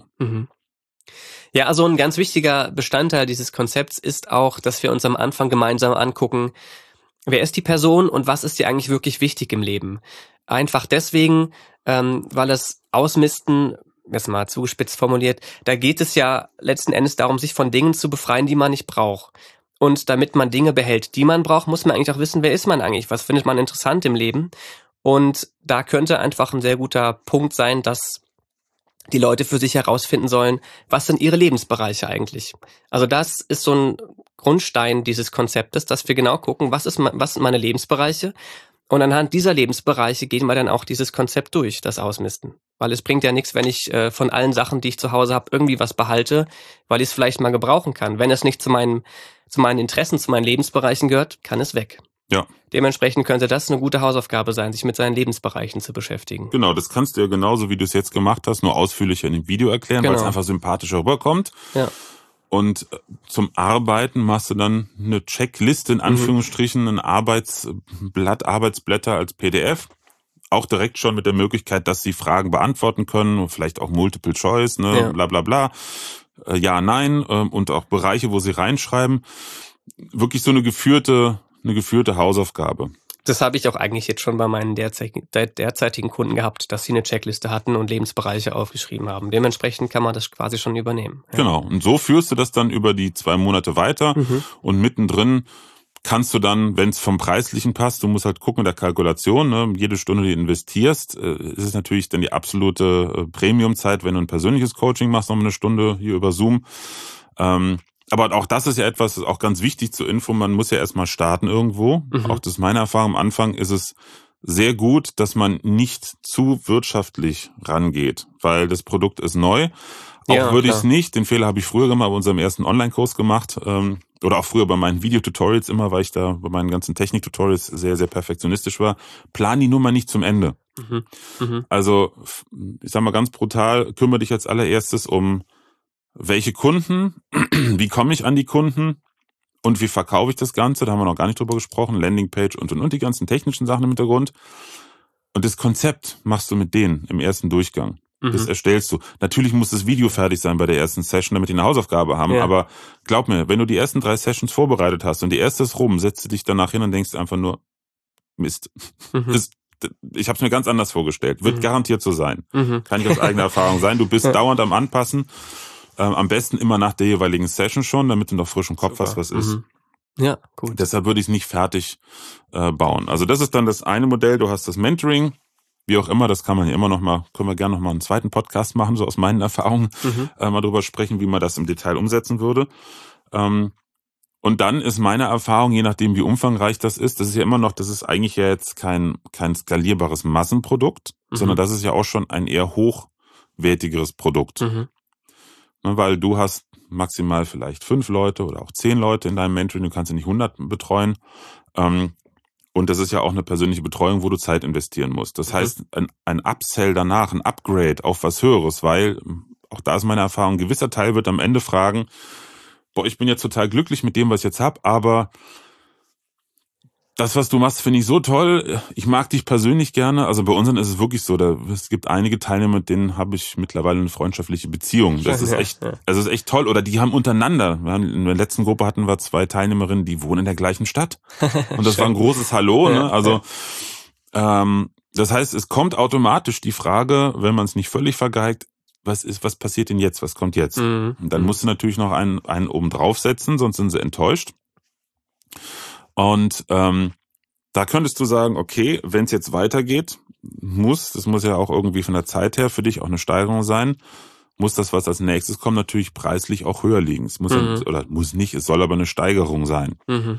Ja, also ein ganz wichtiger Bestandteil dieses Konzepts ist auch, dass wir uns am Anfang gemeinsam angucken, wer ist die Person und was ist dir eigentlich wirklich wichtig im Leben? Einfach deswegen, weil das Ausmisten, jetzt mal zugespitzt formuliert, da geht es ja letzten Endes darum, sich von Dingen zu befreien, die man nicht braucht. Und damit man Dinge behält, die man braucht, muss man eigentlich auch wissen, wer ist man eigentlich? Was findet man interessant im Leben? Und da könnte einfach ein sehr guter Punkt sein, dass die Leute für sich herausfinden sollen, was sind ihre Lebensbereiche eigentlich. Also das ist so ein Grundstein dieses Konzeptes, dass wir genau gucken, was sind meine Lebensbereiche. Und anhand dieser Lebensbereiche gehen wir dann auch dieses Konzept durch, das Ausmisten. Weil es bringt ja nichts, wenn ich von allen Sachen, die ich zu Hause habe, irgendwie was behalte, weil ich es vielleicht mal gebrauchen kann. Wenn es nicht zu meinen Interessen, zu meinen Lebensbereichen gehört, kann es weg. Ja. Dementsprechend könnte das eine gute Hausaufgabe sein, sich mit seinen Lebensbereichen zu beschäftigen. Genau, das kannst du ja genauso, wie du es jetzt gemacht hast, nur ausführlicher in dem Video erklären, weil es einfach sympathischer rüberkommt. Ja. Und zum Arbeiten machst du dann eine Checkliste, in Anführungsstrichen, ein Arbeitsblätter als PDF. Auch direkt schon mit der Möglichkeit, dass sie Fragen beantworten können, vielleicht auch Multiple Choice, ne, bla bla bla. Ja, nein, und auch Bereiche, wo sie reinschreiben. Wirklich so eine geführte Hausaufgabe. Das habe ich auch eigentlich jetzt schon bei meinen derzeitigen Kunden gehabt, dass sie eine Checkliste hatten und Lebensbereiche aufgeschrieben haben. Dementsprechend kann man das quasi schon übernehmen. Ja. Genau. Und so führst du das dann über die 2 Monate weiter und mittendrin kannst du dann, wenn es vom Preislichen passt, du musst halt gucken in der Kalkulation, ne, jede Stunde, die du investierst, ist es natürlich dann die absolute Premium-Zeit, wenn du ein persönliches Coaching machst, noch eine Stunde hier über Zoom. Aber auch das ist ja etwas, das ist auch ganz wichtig zur Info, man muss ja erstmal starten irgendwo. Auch das ist meine Erfahrung, am Anfang ist es sehr gut, dass man nicht zu wirtschaftlich rangeht, weil das Produkt ist neu. Auch würde ich es nicht, den Fehler habe ich früher gemacht, bei unserem ersten Online-Kurs gemacht, oder auch früher bei meinen Videotutorials immer, weil ich da bei meinen ganzen Technik-Tutorials sehr, sehr perfektionistisch war. Plan die Nummer nicht zum Ende. Also, ich sag mal ganz brutal, kümmere dich als allererstes um welche Kunden, wie komme ich an die Kunden und wie verkaufe ich das Ganze, da haben wir noch gar nicht drüber gesprochen, Landingpage und die ganzen technischen Sachen im Hintergrund. Und das Konzept machst du mit denen im ersten Durchgang. Das erstellst du. Natürlich muss das Video fertig sein bei der ersten Session, damit die eine Hausaufgabe haben, aber glaub mir, wenn du die ersten 3 Sessions vorbereitet hast und die erste ist rum, setzt du dich danach hin und denkst einfach nur, Mist. Ich habe es mir ganz anders vorgestellt. Wird garantiert so sein. Kann ich aus eigener Erfahrung sein. Du bist dauernd am Anpassen. Am besten immer nach der jeweiligen Session schon, damit du noch frisch im Kopf hast, was ist. Ja, gut. Deshalb würde ich es nicht fertig bauen. Also das ist dann das eine Modell. Du hast das Mentoring, wie auch immer, das kann man ja immer noch mal, können wir gerne noch mal einen zweiten Podcast machen, so aus meinen Erfahrungen, mal drüber sprechen, wie man das im Detail umsetzen würde. Und dann ist meine Erfahrung, je nachdem wie umfangreich das ist ja immer noch, das ist eigentlich ja jetzt kein skalierbares Massenprodukt, sondern das ist ja auch schon ein eher hochwertigeres Produkt. Weil du hast maximal vielleicht 5 Leute oder auch 10 Leute in deinem Mentoring, du kannst ja nicht 100 betreuen. Und das ist ja auch eine persönliche Betreuung, wo du Zeit investieren musst. Das heißt, ein Upsell danach, ein Upgrade auf was Höheres, weil, auch da ist meine Erfahrung, ein gewisser Teil wird am Ende fragen, boah, ich bin jetzt total glücklich mit dem, was ich jetzt habe, aber das, was du machst, finde ich so toll. Ich mag dich persönlich gerne. Also bei unseren ist es wirklich so, es gibt einige Teilnehmer, mit denen habe ich mittlerweile eine freundschaftliche Beziehung. Das ist echt, also ist echt toll. Oder die haben untereinander. In der letzten Gruppe hatten wir 2 Teilnehmerinnen, die wohnen in der gleichen Stadt. Und das war ein großes Hallo. Ne? Also das heißt, es kommt automatisch die Frage, wenn man es nicht völlig vergeigt, was passiert denn jetzt? Was kommt jetzt? Und dann musst du natürlich noch einen oben draufsetzen, sonst sind sie enttäuscht. Und Da könntest du sagen, okay, wenn es jetzt weitergeht, das muss ja auch irgendwie von der Zeit her für dich auch eine Steigerung sein, muss das, was als nächstes kommt, natürlich preislich auch höher liegen. Es muss oder muss nicht, es soll aber eine Steigerung sein.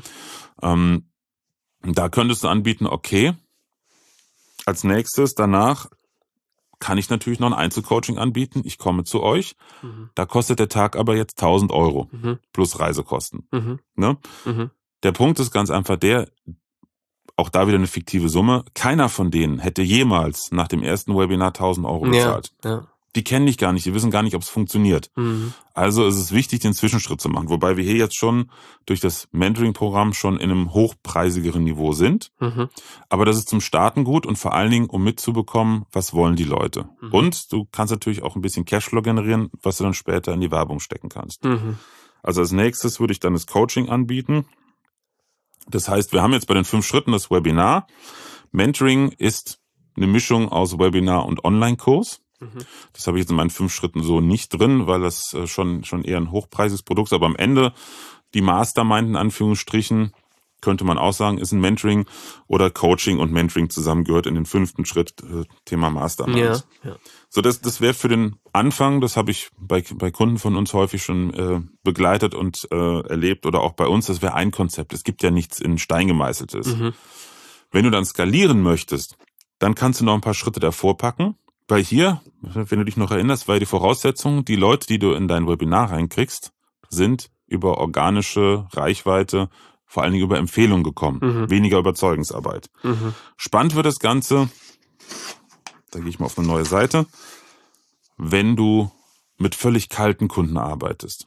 Da könntest du anbieten, okay, als nächstes, danach kann ich natürlich noch ein Einzelcoaching anbieten. Ich komme zu euch. Da kostet der Tag aber jetzt 1.000 Euro plus Reisekosten. Ne? Der Punkt ist ganz einfach auch da wieder eine fiktive Summe. Keiner von denen hätte jemals nach dem ersten Webinar 1.000 Euro bezahlt. Ja. Die kennen dich gar nicht, die wissen gar nicht, ob es funktioniert. Also ist es wichtig, den Zwischenschritt zu machen. Wobei wir hier jetzt schon durch das Mentoring-Programm schon in einem hochpreisigeren Niveau sind. Aber das ist zum Starten gut und vor allen Dingen, um mitzubekommen, was wollen die Leute. Und du kannst natürlich auch ein bisschen Cashflow generieren, was du dann später in die Werbung stecken kannst. Also als nächstes würde ich dann das Coaching anbieten. Das heißt, wir haben jetzt bei den 5 Schritten das Webinar. Mentoring ist eine Mischung aus Webinar und Online-Kurs. Das habe ich jetzt in meinen 5 Schritten so nicht drin, weil das schon eher ein hochpreisiges Produkt ist. Aber am Ende die Mastermind in Anführungsstrichen, könnte man auch sagen, ist ein Mentoring oder Coaching und Mentoring zusammengehört in den 5. Schritt, Thema Mastermind. Ja. So, das wäre für den Anfang, das habe ich bei Kunden von uns häufig schon begleitet und erlebt oder auch bei uns, das wäre ein Konzept. Es gibt ja nichts in Stein gemeißeltes. Wenn du dann skalieren möchtest, dann kannst du noch ein paar Schritte davor packen. Weil hier, wenn du dich noch erinnerst, war die Voraussetzung, die Leute, die du in dein Webinar reinkriegst, sind über organische Reichweite, vor allen Dingen über Empfehlungen gekommen, weniger Überzeugungsarbeit. Spannend wird das Ganze, da gehe ich mal auf eine neue Seite, wenn du mit völlig kalten Kunden arbeitest.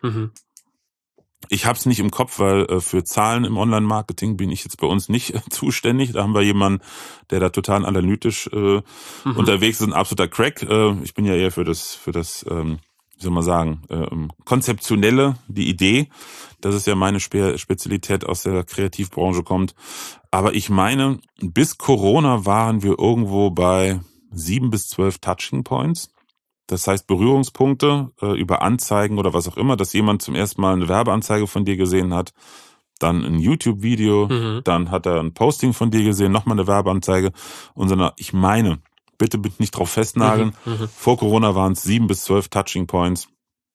Ich habe es nicht im Kopf, weil für Zahlen im Online-Marketing bin ich jetzt bei uns nicht zuständig. Da haben wir jemanden, der da total analytisch unterwegs ist, ein absoluter Crack. Ich bin ja eher für das wie soll man sagen, konzeptionelle, die Idee. Das ist ja meine Spezialität aus der Kreativbranche kommt. Aber ich meine, bis Corona waren wir irgendwo bei 7 bis 12 Touching Points. Das heißt Berührungspunkte über Anzeigen oder was auch immer, dass jemand zum ersten Mal eine Werbeanzeige von dir gesehen hat, dann ein YouTube-Video, dann hat er ein Posting von dir gesehen, nochmal eine Werbeanzeige. Und ich meine, bitte nicht drauf festnageln, vor Corona waren es 7 bis 12 Touching Points,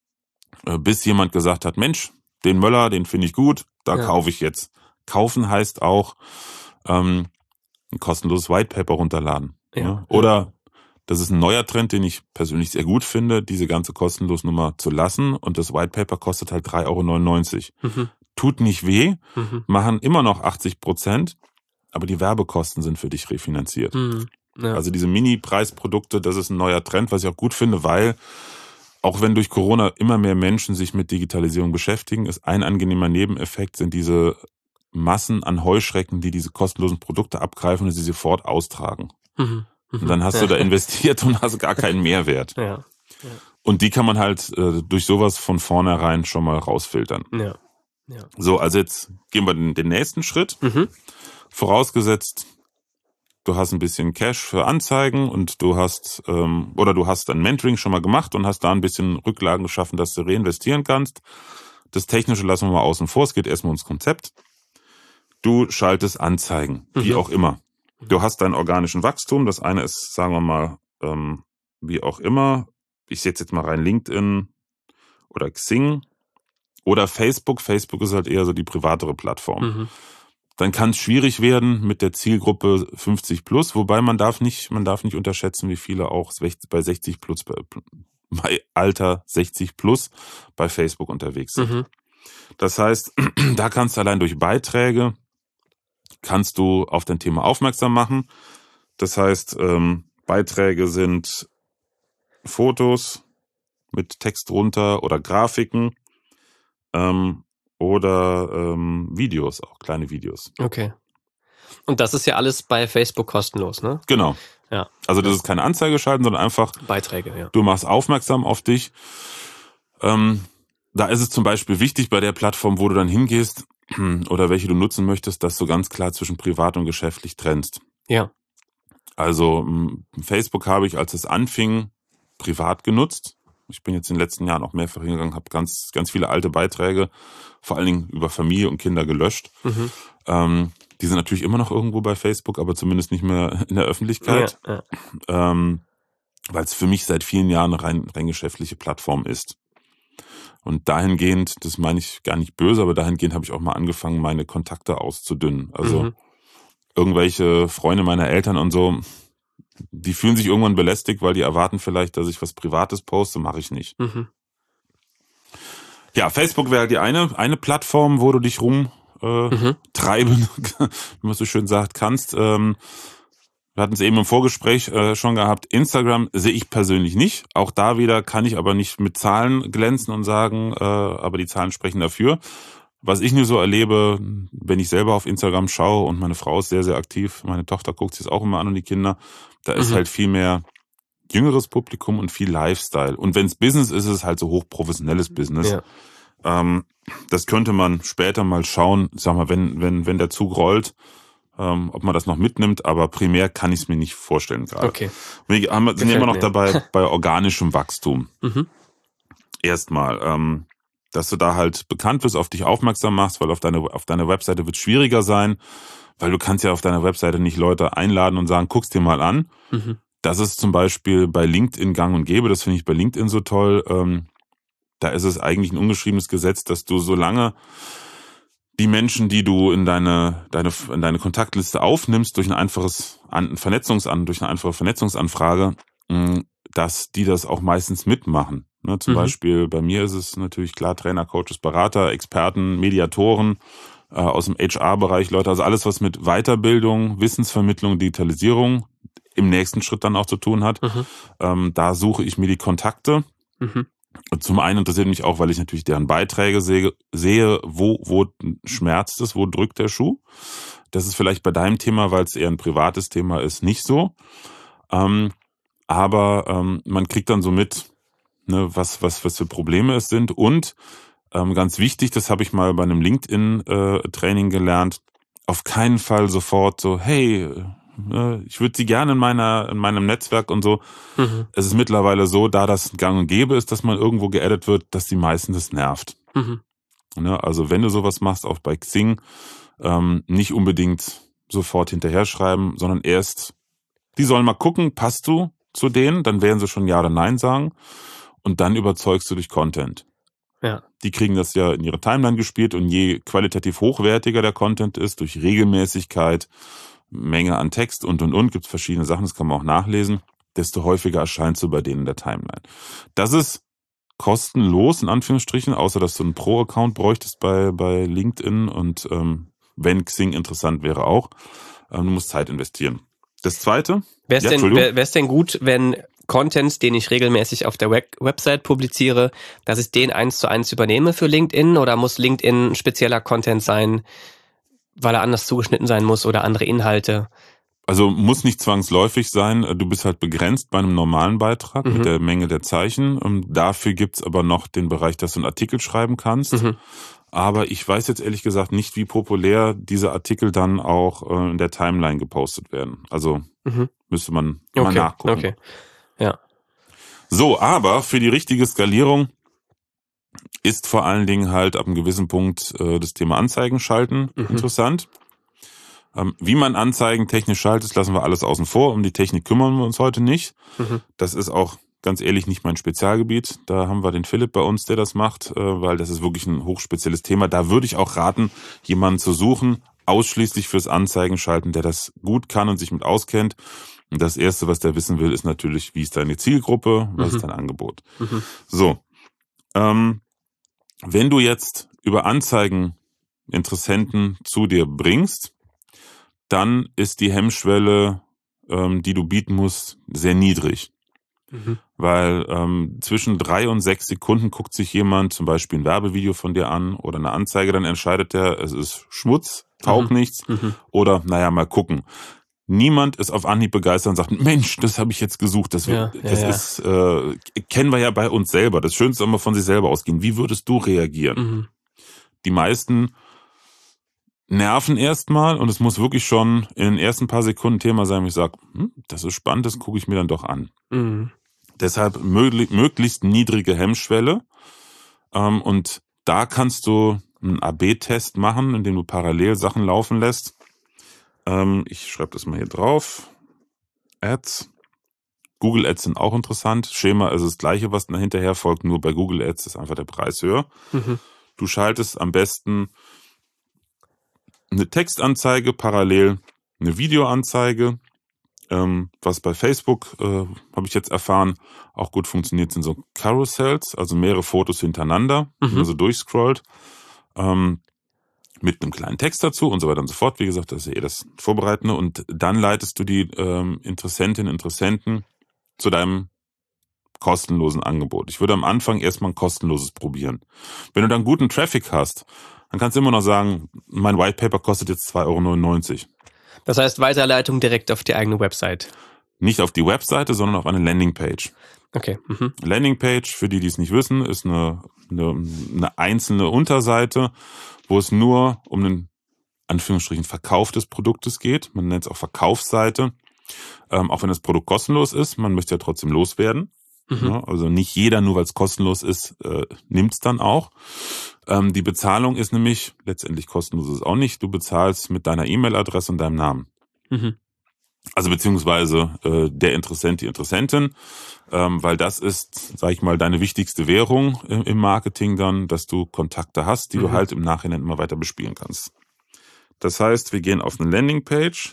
bis jemand gesagt hat, Mensch, den Möller, den finde ich gut, da kaufe ich jetzt. Kaufen heißt auch ein kostenloses White Paper runterladen. Ja. Oder das ist ein neuer Trend, den ich persönlich sehr gut finde, diese ganze kostenlos Nummer zu lassen. Und das White Paper kostet halt 3,99 €. Tut nicht weh, machen immer noch 80%, aber die Werbekosten sind für dich refinanziert. Ja. Also diese Mini-Preisprodukte, das ist ein neuer Trend, was ich auch gut finde, weil auch wenn durch Corona immer mehr Menschen sich mit Digitalisierung beschäftigen, ist ein angenehmer Nebeneffekt, sind diese Massen an Heuschrecken, die diese kostenlosen Produkte abgreifen und sie sofort austragen. Und dann hast du da investiert und hast gar keinen Mehrwert. Ja. Und die kann man halt durch sowas von vornherein schon mal rausfiltern. Ja. So, also jetzt gehen wir den nächsten Schritt. Vorausgesetzt, du hast ein bisschen Cash für Anzeigen und du hast ein Mentoring schon mal gemacht und hast da ein bisschen Rücklagen geschaffen, dass du reinvestieren kannst. Das Technische lassen wir mal außen vor. Es geht erstmal ums Konzept. Du schaltest Anzeigen, wie auch immer. Du hast deinen organischen Wachstum. Das eine ist, sagen wir mal, wie auch immer. Ich setze jetzt mal rein LinkedIn oder Xing oder Facebook. Facebook ist halt eher so die privatere Plattform. Dann kann es schwierig werden mit der Zielgruppe 50 plus, wobei man darf nicht unterschätzen, wie viele auch bei 60 plus, bei Alter 60 plus bei Facebook unterwegs sind. Das heißt, da kannst du allein durch Beiträge kannst du auf dein Thema aufmerksam machen. Das heißt, Beiträge sind Fotos mit Text drunter oder Grafiken oder Videos, auch kleine Videos. Okay. Und das ist ja alles bei Facebook kostenlos, ne? Genau. Ja. Also das ist keine Anzeige schalten, sondern einfach Beiträge, ja. Du machst aufmerksam auf dich. Da ist es zum Beispiel wichtig bei der Plattform, wo du dann hingehst oder welche du nutzen möchtest, dass du ganz klar zwischen privat und geschäftlich trennst. Ja. Also Facebook habe ich, als es anfing, privat genutzt. Ich bin jetzt in den letzten Jahren auch mehrfach hingegangen, habe ganz, ganz viele alte Beiträge, vor allen Dingen über Familie und Kinder gelöscht. Die sind natürlich immer noch irgendwo bei Facebook, aber zumindest nicht mehr in der Öffentlichkeit. Ja. Weil es für mich seit vielen Jahren eine rein geschäftliche Plattform ist. Und dahingehend, das meine ich gar nicht böse, aber dahingehend habe ich auch mal angefangen, meine Kontakte auszudünnen. Also irgendwelche Freunde meiner Eltern und so, die fühlen sich irgendwann belästigt, weil die erwarten vielleicht, dass ich was Privates poste, mache ich nicht. Ja, Facebook wäre halt die eine Plattform, wo du dich rumtreiben, wie man so schön sagt, kannst. Wir hatten es eben im Vorgespräch schon gehabt. Instagram sehe ich persönlich nicht. Auch da wieder kann ich aber nicht mit Zahlen glänzen und sagen, aber die Zahlen sprechen dafür. Was ich nur so erlebe, wenn ich selber auf Instagram schaue und meine Frau ist sehr, sehr aktiv, meine Tochter guckt sich das auch immer an und die Kinder, da ist halt viel mehr jüngeres Publikum und viel Lifestyle. Und wenn es Business ist, ist es halt so hochprofessionelles Business. Ja. Das könnte man später mal schauen, sag mal, wenn der Zug rollt, ob man das noch mitnimmt, aber primär kann ich es mir nicht vorstellen gerade. Okay. Wir sind immer noch dabei bei organischem Wachstum. Erstmal, dass du da halt bekannt wirst, auf dich aufmerksam machst, weil auf deiner Webseite wird es schwieriger sein, weil du kannst ja auf deiner Webseite nicht Leute einladen und sagen, guck's dir mal an. Das ist zum Beispiel bei LinkedIn gang und gäbe, das finde ich bei LinkedIn so toll. Da ist es eigentlich ein ungeschriebenes Gesetz, dass du solange die Menschen, die du in deine Kontaktliste aufnimmst, durch eine einfache Vernetzungsanfrage, dass die das auch meistens mitmachen. Ne, zum Beispiel bei mir ist es natürlich klar, Trainer, Coaches, Berater, Experten, Mediatoren aus dem HR-Bereich, Leute, also alles, was mit Weiterbildung, Wissensvermittlung, Digitalisierung im nächsten Schritt dann auch zu tun hat. Da suche ich mir die Kontakte. Und zum einen interessiert mich auch, weil ich natürlich deren Beiträge sehe, wo schmerzt es, wo drückt der Schuh. Das ist vielleicht bei deinem Thema, weil es eher ein privates Thema ist, nicht so. Aber man kriegt dann so mit, ne, was für Probleme es sind. Und ganz wichtig, das habe ich mal bei einem LinkedIn-Training gelernt, auf keinen Fall sofort so, hey, ich würde sie gerne in meinem Netzwerk und so. Es ist mittlerweile so, da das gang und gäbe ist, dass man irgendwo geaddet wird, dass die meisten das nervt. Ne, also wenn du sowas machst, auch bei Xing, nicht unbedingt sofort hinterher schreiben, sondern erst, die sollen mal gucken, passt du zu denen, dann werden sie schon Ja oder Nein sagen und dann überzeugst du durch Content. Ja. Die kriegen das ja in ihre Timeline gespielt und je qualitativ hochwertiger der Content ist, durch Regelmäßigkeit, Menge an Text und, gibt es verschiedene Sachen, das kann man auch nachlesen, desto häufiger erscheinst du bei denen in der Timeline. Das ist kostenlos, in Anführungsstrichen, außer dass du einen Pro-Account bräuchtest bei LinkedIn und wenn Xing interessant wäre auch, du musst Zeit investieren. Das Zweite? Wäre es denn gut, wenn Content, den ich regelmäßig auf der Website publiziere, dass ich den 1:1 übernehme für LinkedIn oder muss LinkedIn ein spezieller Content sein, weil er anders zugeschnitten sein muss oder andere Inhalte? Also muss nicht zwangsläufig sein, du bist halt begrenzt bei einem normalen Beitrag mit der Menge der Zeichen. Dafür gibt's aber noch den Bereich, dass du einen Artikel schreiben kannst. Aber ich weiß jetzt ehrlich gesagt nicht, wie populär diese Artikel dann auch in der Timeline gepostet werden. Also müsste man mal nachgucken. Okay. Ja. So, aber für die richtige Skalierung ist vor allen Dingen halt ab einem gewissen Punkt das Thema Anzeigen schalten interessant. Wie man Anzeigen technisch schaltet, lassen wir alles außen vor. Um die Technik kümmern wir uns heute nicht. Das ist auch ganz ehrlich nicht mein Spezialgebiet. Da haben wir den Philipp bei uns, der das macht, weil das ist wirklich ein hochspezielles Thema. Da würde ich auch raten, jemanden zu suchen, ausschließlich fürs Anzeigenschalten, der das gut kann und sich mit auskennt. Und das Erste, was der wissen will, ist natürlich, wie ist deine Zielgruppe, was ist dein Angebot. So, wenn du jetzt über Anzeigen Interessenten zu dir bringst, dann ist die Hemmschwelle, die du bieten musst, sehr niedrig. Weil zwischen 3 und 6 Sekunden guckt sich jemand zum Beispiel ein Werbevideo von dir an oder eine Anzeige, dann entscheidet er, es ist Schmutz, taugt nichts oder naja, mal gucken. Niemand ist auf Anhieb begeistert und sagt, Mensch, das habe ich jetzt gesucht. Das ist kennen wir ja bei uns selber. Das Schönste ist immer von sich selber ausgehen. Wie würdest du reagieren? Die meisten nerven erstmal und es muss wirklich schon in den ersten paar Sekunden Thema sein, wo ich sage, das ist spannend, das gucke ich mir dann doch an. Deshalb möglichst niedrige Hemmschwelle und da kannst du einen AB-Test machen, indem du parallel Sachen laufen lässt. Ich schreibe das mal hier drauf. Ads. Google Ads sind auch interessant. Schema ist das gleiche, was dann hinterher folgt, nur bei Google Ads ist einfach der Preis höher. Du schaltest am besten eine Textanzeige, parallel eine Videoanzeige. Was bei Facebook, habe ich jetzt erfahren, auch gut funktioniert, sind so Carousels, also mehrere Fotos hintereinander, also durchscrollt, mit einem kleinen Text dazu und so weiter und so fort. Wie gesagt, das ist ja das Vorbereitende. Und dann leitest du die Interessentinnen und Interessenten zu deinem kostenlosen Angebot. Ich würde am Anfang erstmal ein kostenloses probieren. Wenn du dann guten Traffic hast, dann kannst du immer noch sagen, mein White Paper kostet jetzt 2,99 €. Das heißt, Weiterleitung direkt auf die eigene Website. Nicht auf die Webseite, sondern auf eine Landingpage. Okay. Landingpage, für die es nicht wissen, ist eine einzelne Unterseite, wo es nur um einen, Anführungsstrichen, Verkauf des Produktes geht. Man nennt es auch Verkaufsseite. Auch wenn das Produkt kostenlos ist, man möchte ja trotzdem loswerden. Ja, also nicht jeder, nur weil es kostenlos ist, nimmt es dann auch. Die Bezahlung ist nämlich, letztendlich kostenlos ist es auch nicht, du bezahlst mit deiner E-Mail-Adresse und deinem Namen. Also beziehungsweise der Interessent, die Interessentin, weil das ist, sag ich mal, deine wichtigste Währung im Marketing dann, dass du Kontakte hast, die du halt im Nachhinein immer weiter bespielen kannst. Das heißt, wir gehen auf eine Landingpage,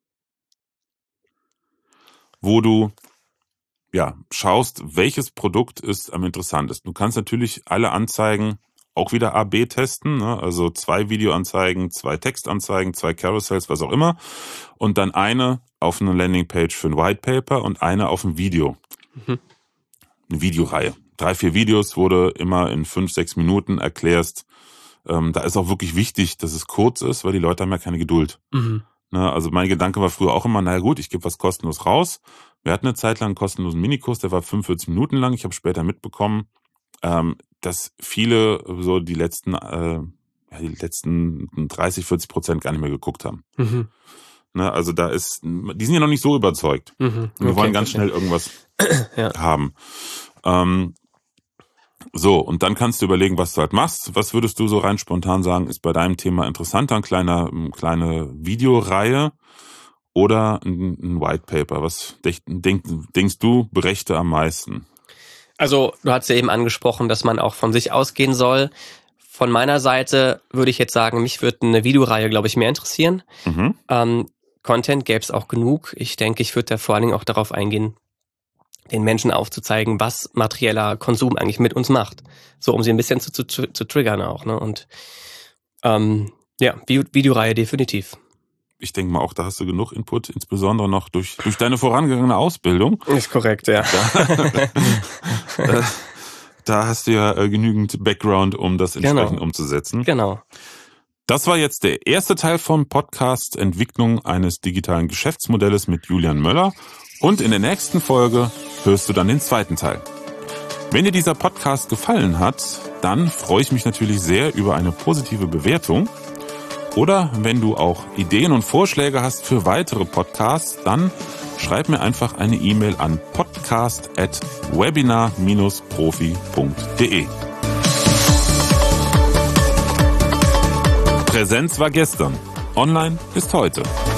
wo du schaust, welches Produkt ist am interessantesten. Du kannst natürlich alle Anzeigen auch wieder A/B testen, ne? Also 2 Videoanzeigen, 2 Textanzeigen, 2 Carousels, was auch immer. Und dann eine auf eine Landingpage für ein White Paper und eine auf ein Video. Eine Videoreihe. 3, 4 Videos, wo du immer in 5, 6 Minuten erklärst. Da ist auch wirklich wichtig, dass es kurz ist, weil die Leute haben ja keine Geduld. Ne? Also mein Gedanke war früher auch immer, naja gut, ich gebe was kostenlos raus. Wir hatten eine Zeit lang einen kostenlosen Minikurs, der war 45 Minuten lang. Ich habe später mitbekommen, dass viele so die letzten 30-40% gar nicht mehr geguckt haben. Ne, also die sind ja noch nicht so überzeugt. Wir wollen ganz schnell irgendwas haben. So, und dann kannst du überlegen, was du halt machst. Was würdest du so rein spontan sagen, ist bei deinem Thema interessanter? Eine kleine Videoreihe oder ein White Paper? Was denkst du, brächte am meisten? Also, du hast ja eben angesprochen, dass man auch von sich ausgehen soll. Von meiner Seite würde ich jetzt sagen, mich würde eine Videoreihe, glaube ich, mehr interessieren. Content gäbe es auch genug. Ich denke, ich würde da vor allen Dingen auch darauf eingehen, den Menschen aufzuzeigen, was materieller Konsum eigentlich mit uns macht. So, um sie ein bisschen zu triggern auch. Ne? Und Videoreihe definitiv. Ich denke mal auch, da hast du genug Input, insbesondere noch durch deine vorangegangene Ausbildung. Ist korrekt, ja. Da hast du ja genügend Background, um das entsprechend umzusetzen. Genau. Das war jetzt der erste Teil vom Podcast Entwicklung eines digitalen Geschäftsmodells mit Julian Möller. Und in der nächsten Folge hörst du dann den zweiten Teil. Wenn dir dieser Podcast gefallen hat, dann freue ich mich natürlich sehr über eine positive Bewertung. Oder wenn du auch Ideen und Vorschläge hast für weitere Podcasts, dann schreib mir einfach eine E-Mail an podcast@webinar-profi.de. Präsenz war gestern, online ist heute.